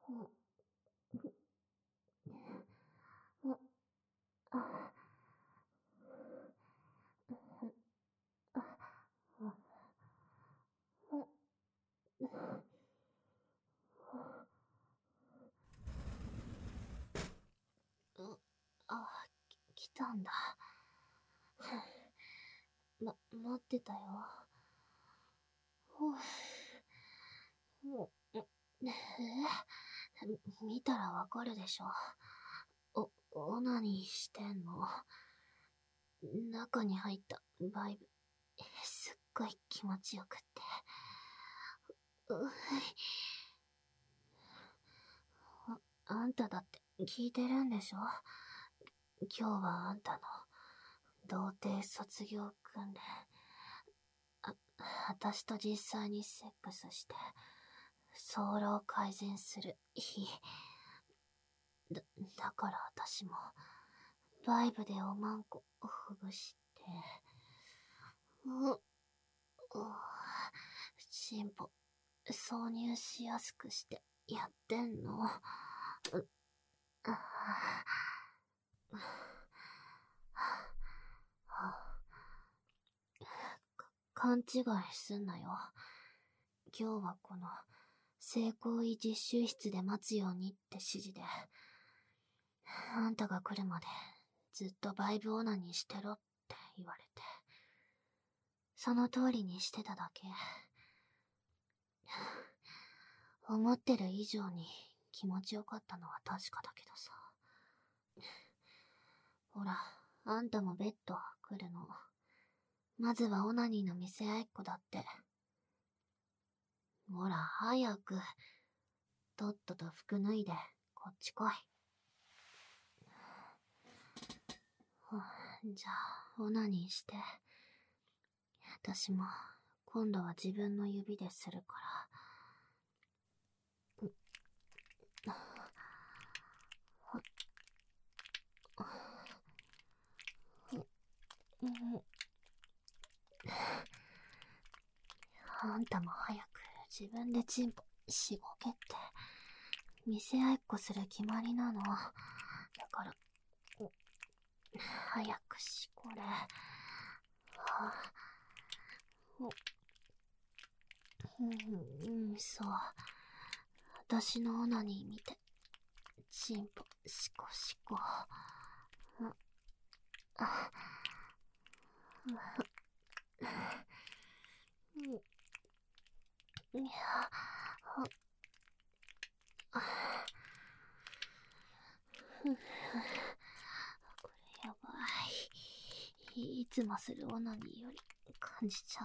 来たんだ。待ってたよ。見たらわかるでしょ。オナニーしてんの。中に入ったバイブ、すっごい気持ちよくって。あんただって聞いてるんでしょ？今日はあんたの童貞卒業訓練。私と実際にセックスして早漏改善する日。だから私もバイブでおまんこほぐしてチンポ挿入しやすくしてやってんの。勘違いすんなよ。今日はこの性行為実習室で待つようにって指示で、あんたが来るまでずっとバイブオナニーしてろって言われて、その通りにしてただけ。思ってる以上に気持ちよかったのは確かだけどさ。ほら、あんたもベッド来るの。まずはオナニーの見せ合いっこだって。ほら、早く。とっとと服脱いで、こっち来い。じゃあ、オナニーして。私も、今度は自分の指でするから。あんたも早く自分でチンポしごけって。見せ合いっこする決まりなの。だから、早くしこれ。そう。私のオナニー見て、チンポしこしこ。これやばい。いつもするオナニーより感じちゃう。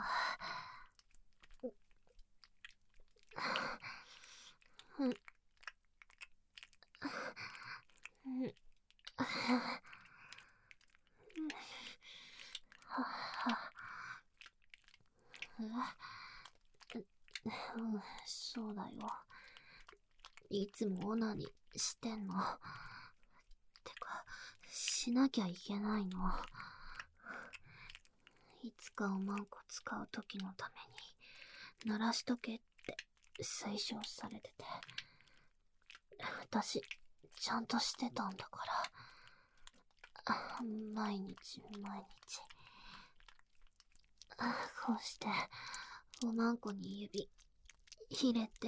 そうだよ。いつもオナニーしてんの。てか、しなきゃいけないの。いつかおまんこ使う時のために、鳴らしとけって推奨されてて。私、ちゃんとしてたんだから。毎日。こうして、おまんこに指、入れて。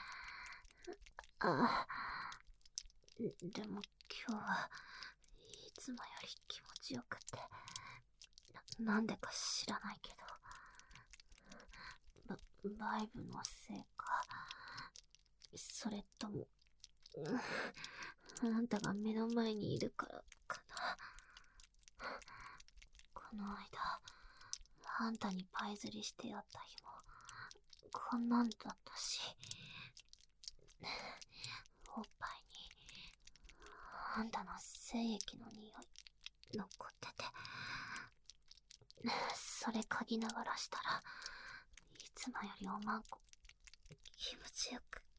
でも今日はいつもより気持ちよくて。なんでか知らないけど。バイブのせいか。それとも、あんたが目の前にいるからかな。この間、あんたにパイ釣りしてやった日も、こんなんだったし、おっぱいに、あんたの精液の匂い、残ってて、それ嗅ぎながらしたら、いつもよりおまんこ、気持ちよくって、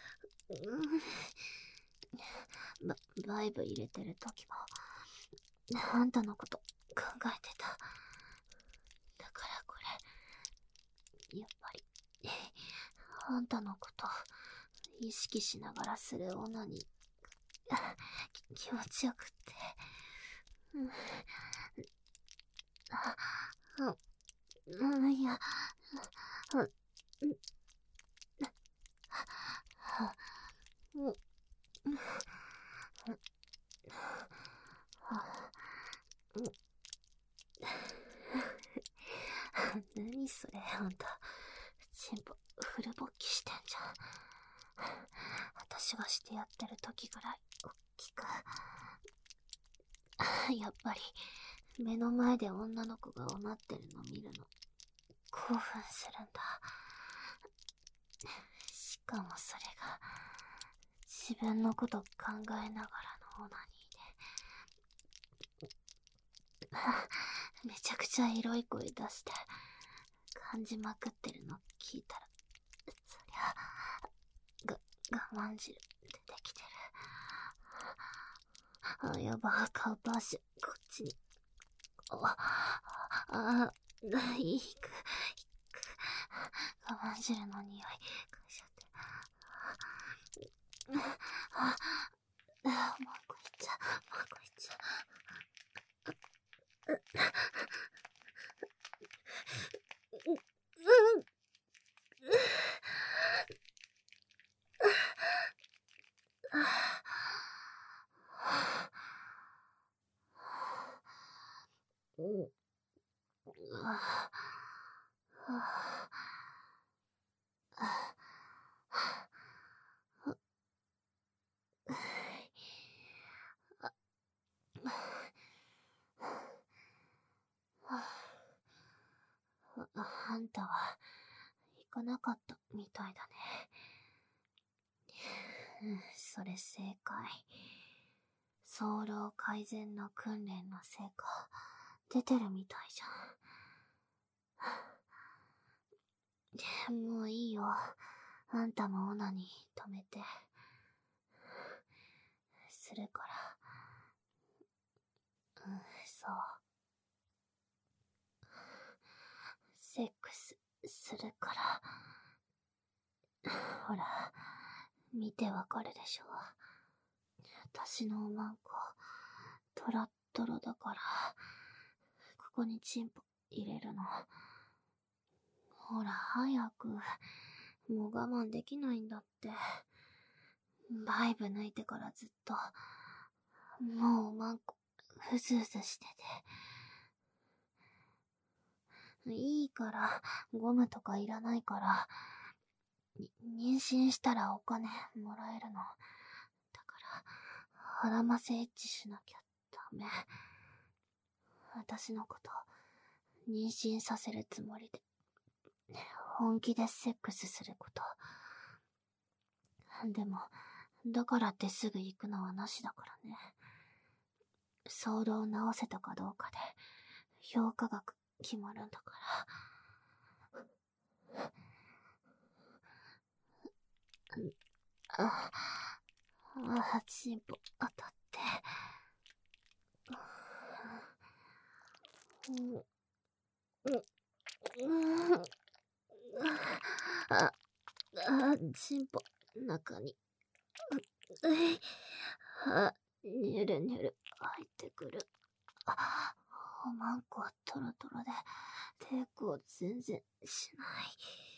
バイブ入れてる時も、あんたのこと考えてた。だからこれ、やっぱり、あんたのこと、 意識しながらするオナに気持ちよくって。いや、何それ、あんた。チンポ、フル勃起してんじゃん。私がしてやってる時ぐらい、おっきく。やっぱり、目の前で女の子がおなってるの見るの、興奮するんだ。しかもそれが、自分のこと考えながらのオナニーで。めちゃくちゃエロい声出して、感じまくってるの聞いたら、そりゃ、我慢汁出てきてる。あ、やば、顔バーシュ、こっちに。いく。我慢汁の匂い、嗅いじゃって。もうこいっちゃ、あんたは行かなかったみたいだね。それ正解。早漏改善の訓練の成果出てるみたいじゃん。もういいよ。あんたもオナに止めて。するから。そう。セックスするから。ほら、見てわかるでしょ。私のおまんこ、トロットロだから、ここにチンポ入れるの。ほら、早く。もう我慢できないんだって。バイブ抜いてからずっと、もうおまんこ、ふずふずしてて。いいから、ゴムとかいらないから、妊娠したらお金もらえるの。だから、腹ませエッチしなきゃダメ。私のこと、妊娠させるつもりで、本気でセックスすること。でも、だからってすぐ行くのはなしだからね。騒動を直せたかどうかで、評価額決まるんだから。チンポ当たって。チンポ中に。ニュルニュル入ってくる。おまんこはトロトロで抵抗全然しない。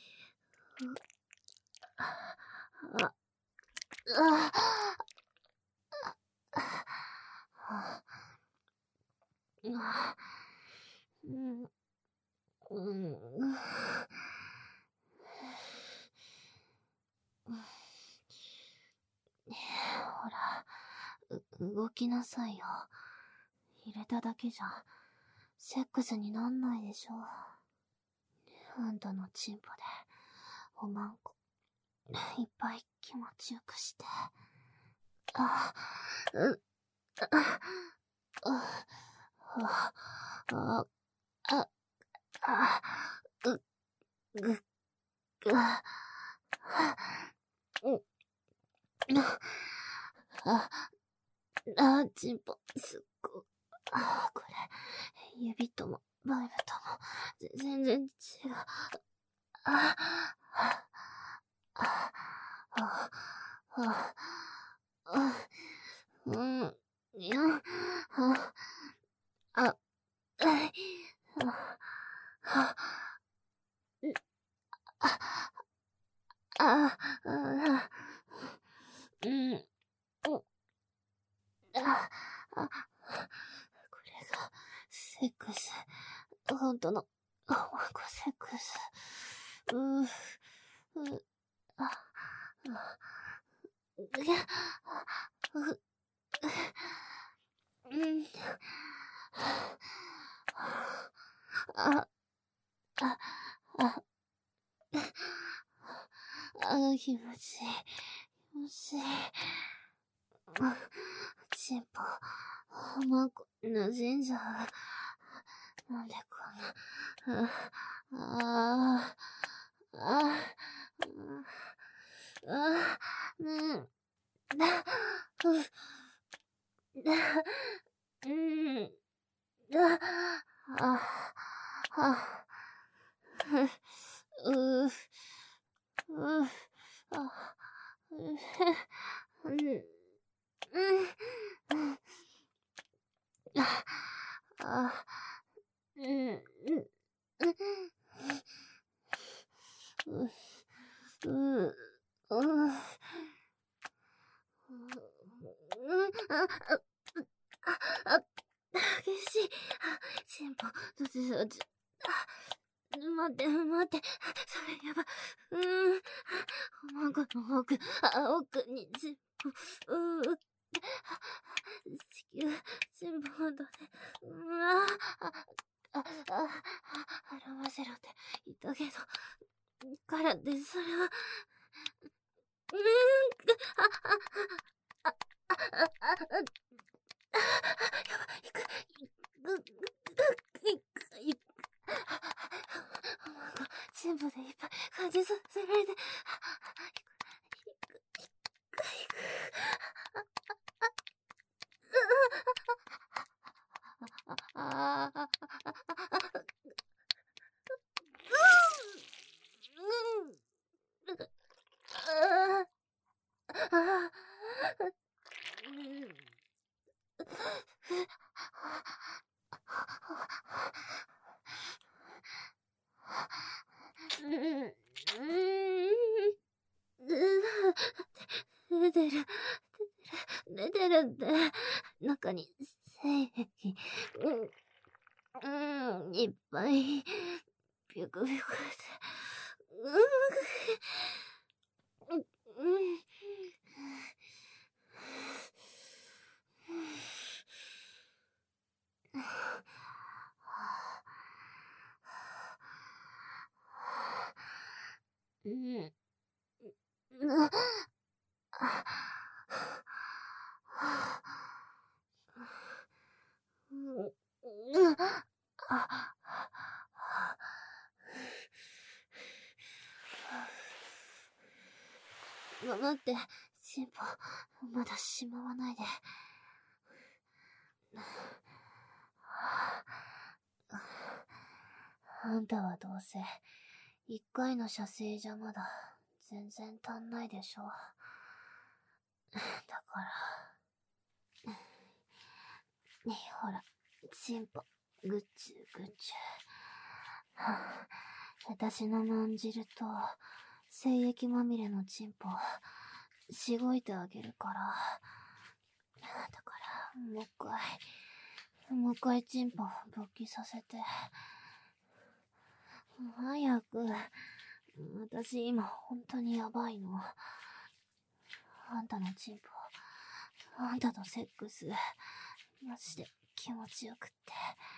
ほら、動きなさいよ。入れただけじゃ、セックスになんないでしょ。あんたのチンポで、おまんこ、いっぱい気持ちよくして。チンポ、すっご。これ、指とも、バイブとも、全然違う。 あ、あ、あ、いや、あ、あ、あ、あ、あ、あ、うん、あ、あ、これが、セックス。本当の、セックス。う、う、あ、いや、う、うん、あ、あ、あ、気持ちいい。気持ちいい。チンポ、まこ、馴染んじゃう。なんでこんな、あ、あ、あ、あ、だ、うん、だ、あ、あ、う、う、あ、うん、うん、あ、あ、うん、うん、うん、うん、激しい。進歩、待って、待って。それやば。孫の奥に進歩、地球、進歩だね。払わせろって言ったけど、からってそれは、全部でいっぱい感じさせられて、出てる、出てるって、中に精液、いっぱい、ピュクピュクって、待って、進歩、まだしまわないで。あんたはどうせ、一回の射精じゃまだ、全然足んないでしょ。だから、ねえ、ほら、チンポ、ぐっちゅぐっちゅ。私のまんじると、精液まみれのチンポ、しごいてあげるから。だから、もう一回チンポ勃起させて。早く。私今本当にやばいの。あんたのチンポ、あんたとセックス、マジで気持ちよくって。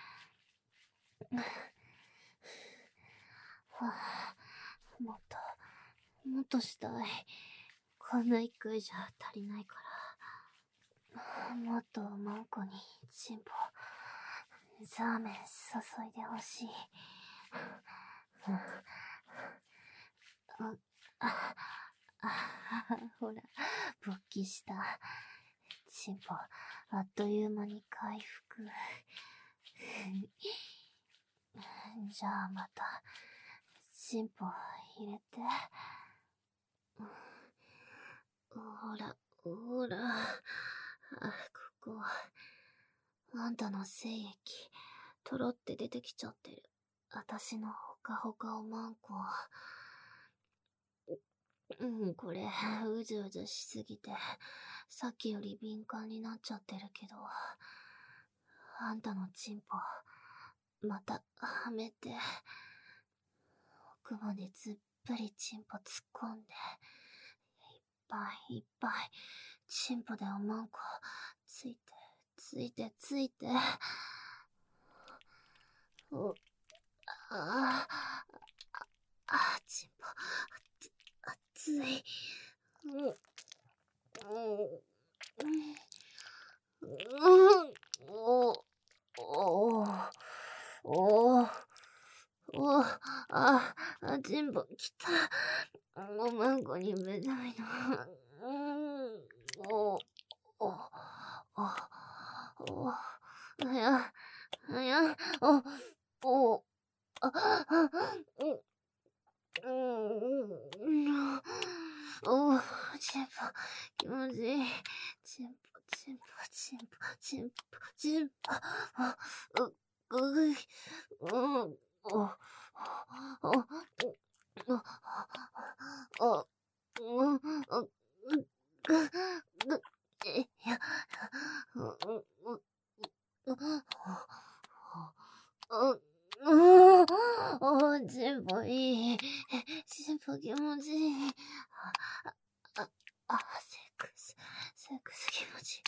もっとしたい。こんな一回じゃ足りないから。もっとマンコにチンポ、ザーメン注いでほしい。ほら、勃起した。チンポ、あっという間に回復。じゃあまた、チンポ入れて。 ほら。ここ。あんたの精液、とろって出てきちゃってる。私のほかほかおまんこ。これ、うずうずしすぎて、さっきより敏感になっちゃってるけど、あんたのチンポ、また、はめて、奥までずっぷりチンポ突っ込んで、いっぱいいっぱい、チンポでおまんこ、ついて、チンポ、熱い。チンポきた。おまんこにめたいな。チンポ、気持ちいい。チンポいい。チンポ気持ちいい。セックス気持ちいい。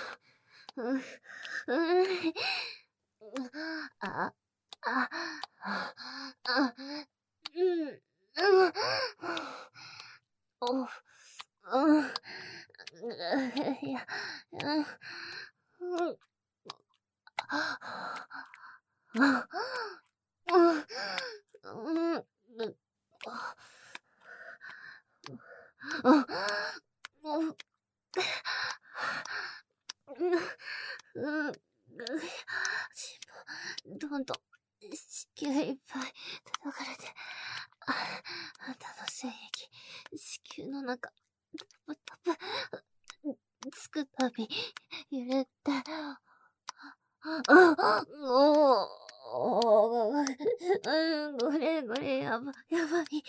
どんどん子宮いっぱい叩かれて、あんたの精液、子宮の中、タプつくたび、揺れて、これ、やばい。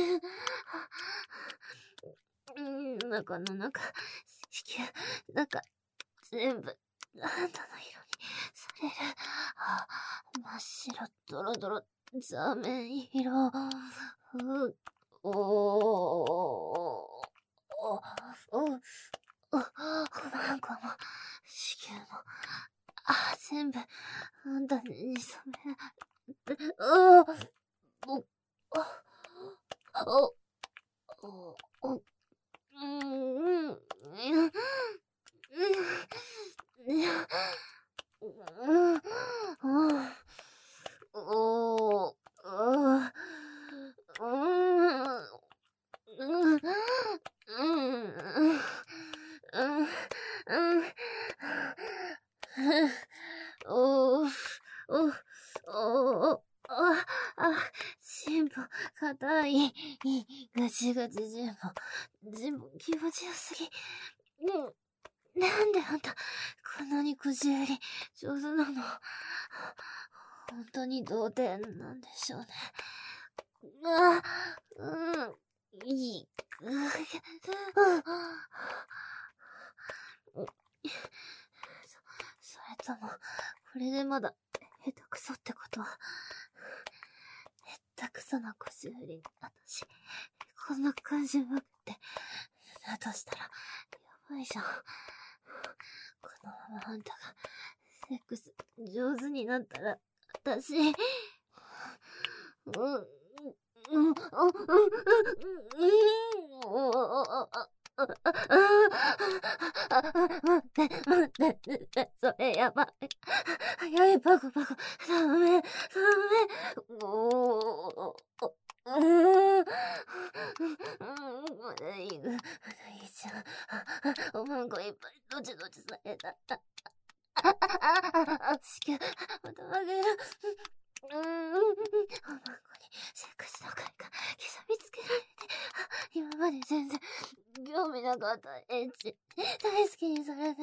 中の中、子宮、中、全部、あんたの色にされる。真っ白、ドロドロ、ザメ色。おまんこも、子宮も、全部、あんたに染められて、チンポ、硬い。ガチガチチンポ気持ちよすぎ。なんであんた、こんなにくじ売り上手なの？本当に童貞なんでしょうね。いい。それとも、これでまだ、下手くそってことは、下手くそな腰振りに、私、こんな感じばってだとしたら、やばいじゃん。このままあんたが、セックス上手になったら、私、待って、それやばい。早い、パコ。ダメ。まだいいじゃん。おまんこいっぱい、どちされた。子宮、また曲げる。おまんこに、セックスの快感、刻みつけられて、今まで全然、 興味なかったエッチ。大好きにされて。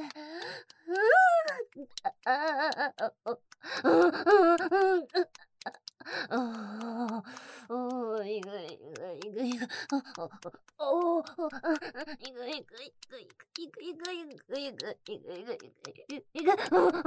いぐいぐいぐいぐい。おー、いぐいぐいぐいぐいぐいぐいぐいぐいぐいぐいぐいぐいぐいぐい。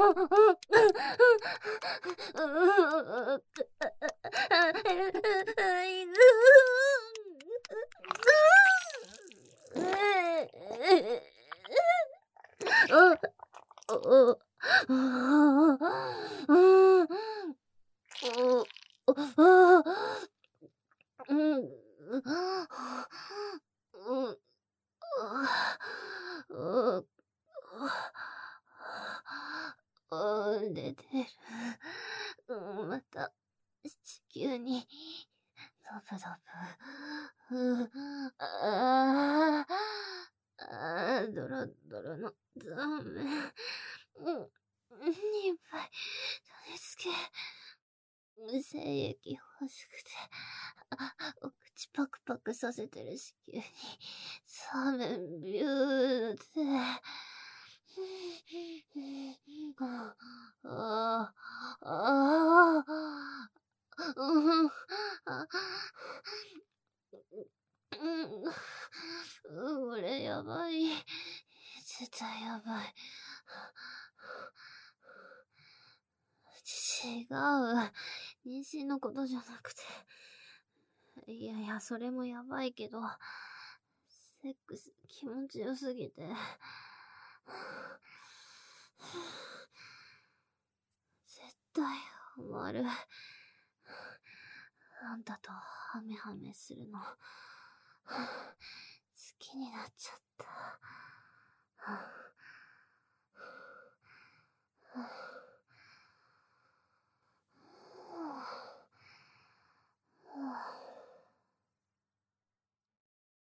出てる。また、地球に、ドブドブ。ドロドロのザーメン。いっぱい、種付け。精液欲しくて、お口パクパクさせてる子宮に、サーメンビューって。俺やばい。絶対やばい。違う。妊娠のことじゃなくて。いやいや、それもやばいけど、セックス気持ちよすぎて。絶対終わる。あんたとハメハメするの、好きになっちゃった。